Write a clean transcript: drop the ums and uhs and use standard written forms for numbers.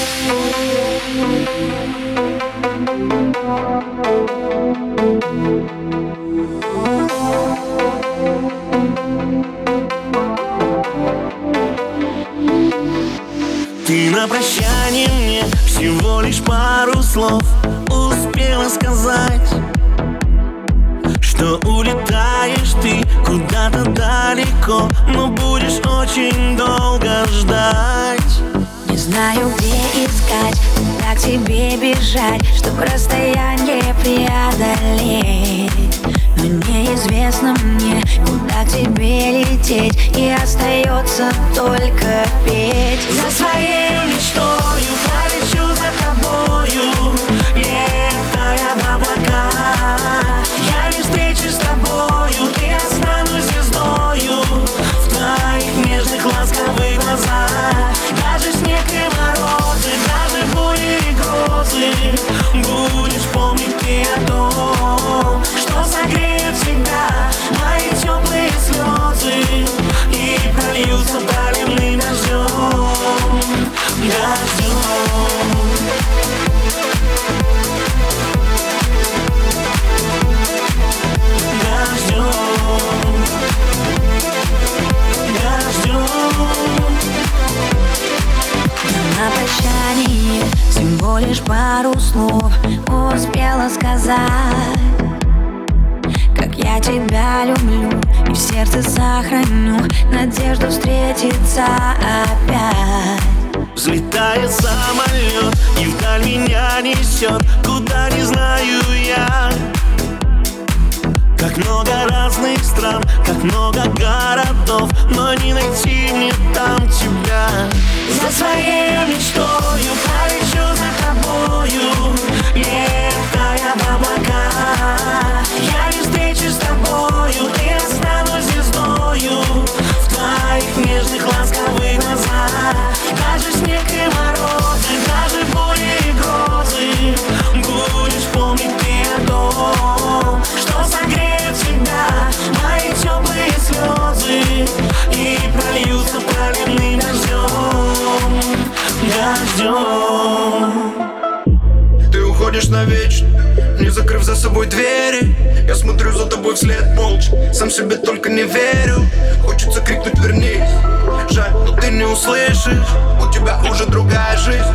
Ты на прощание мне всего лишь пару слов успела сказать, что улетаешь ты куда-то далеко, но будешь очень долго ждать. Не знаю, где искать, куда к тебе бежать, чтобы расстояние преодолеть. Но неизвестно мне, куда к тебе лететь, и остается только петь. За своей мечтою полечу за тобою, летая в облака. Я не встречусь с тобою, ты останусь звездою в твоих нежных ласковых глазах. Даже снег и морозы, даже бури и грозы, будешь помнить ты о том, что согреет всегда мои теплые слезы и прольются проливным дождем. На прощание всего лишь пару слов успела сказать, как я тебя люблю и в сердце сохраню надежду встретиться опять. Взлетает самолет и вдаль меня несет, куда не знаю я. Как много разных стран, как много городов, но не найти мне там тебя. За своей мечтою полечу за тобою, летая в облака. Я не встречусь с тобою, ты останусь звездою в твоих нежных ласковых глазах. Даже снег и морозы, даже бури и грозы, будешь помнить ты о том, что согреет всегда мои теплые слезы и прольются проливным дождем. Ты уходишь навечно, не закрыв за собой двери. Я смотрю за тобой вслед молча, сам себе только не верю. Хочется крикнуть вернись, жаль, но ты не услышишь. У тебя уже другая жизнь,